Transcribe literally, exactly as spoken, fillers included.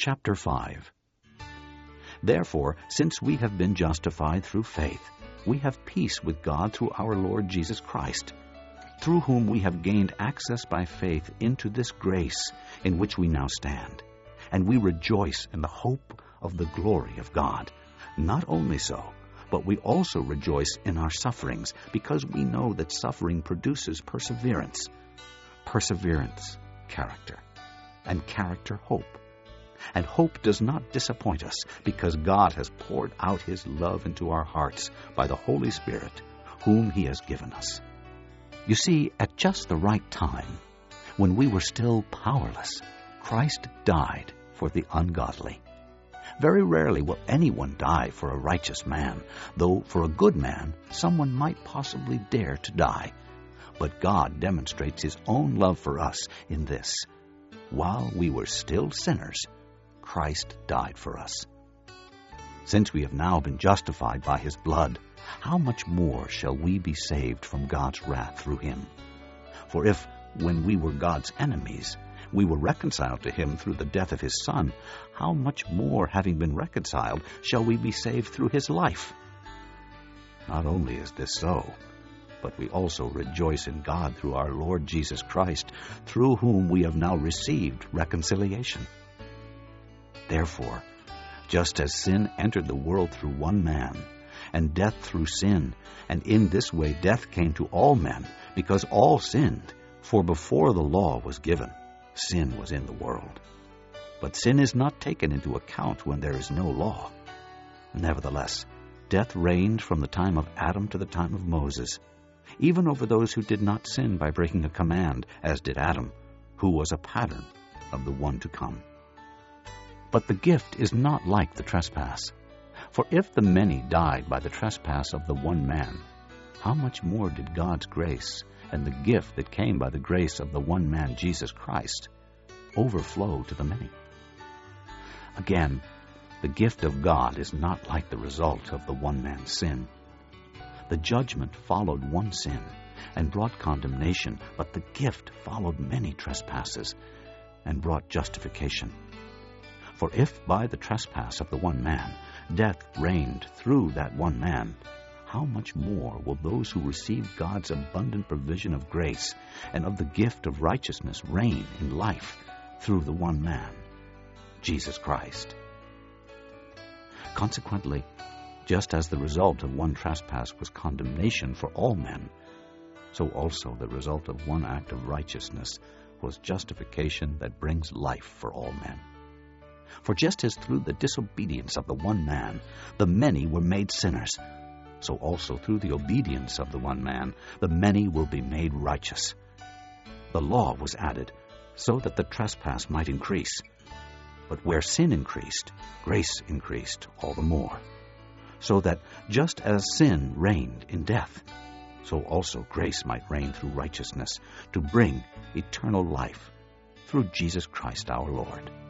Chapter five. Therefore, since we have been justified through faith, we have peace with God through our Lord Jesus Christ, through whom we have gained access by faith into this grace in which we now stand, and we rejoice in the hope of the glory of God. Not only so, but we also rejoice in our sufferings, because we know that suffering produces perseverance. Perseverance, character, and character, hope. And hope does not disappoint us, because God has poured out His love into our hearts by the Holy Spirit, whom He has given us. You see, at just the right time, when we were still powerless, Christ died for the ungodly. Very rarely will anyone die for a righteous man, though for a good man someone might possibly dare to die. But God demonstrates His own love for us in this: while we were still sinners, Christ died for us. Since we have now been justified by His blood, how much more shall we be saved from God's wrath through Him? For if, when we were God's enemies, we were reconciled to Him through the death of His Son, how much more, having been reconciled, shall we be saved through His life? Not only is this so, but we also rejoice in God through our Lord Jesus Christ, through whom we have now received reconciliation. Therefore, just as sin entered the world through one man, and death through sin, and in this way death came to all men, because all sinned, for before the law was given, sin was in the world. But sin is not taken into account when there is no law. Nevertheless, death reigned from the time of Adam to the time of Moses, even over those who did not sin by breaking a command, as did Adam, who was a pattern of the one to come. But the gift is not like the trespass. For if the many died by the trespass of the one man, how much more did God's grace and the gift that came by the grace of the one man, Jesus Christ, overflow to the many? Again, the gift of God is not like the result of the one man's sin. The judgment followed one sin and brought condemnation, but the gift followed many trespasses and brought justification. For if by the trespass of the one man death reigned through that one man, how much more will those who receive God's abundant provision of grace and of the gift of righteousness reign in life through the one man, Jesus Christ? Consequently, just as the result of one trespass was condemnation for all men, so also the result of one act of righteousness was justification that brings life for all men. For just as through the disobedience of the one man the many were made sinners, so also through the obedience of the one man the many will be made righteous. The law was added so that the trespass might increase. But where sin increased, grace increased all the more, so that just as sin reigned in death, so also grace might reign through righteousness, to bring eternal life through Jesus Christ our Lord.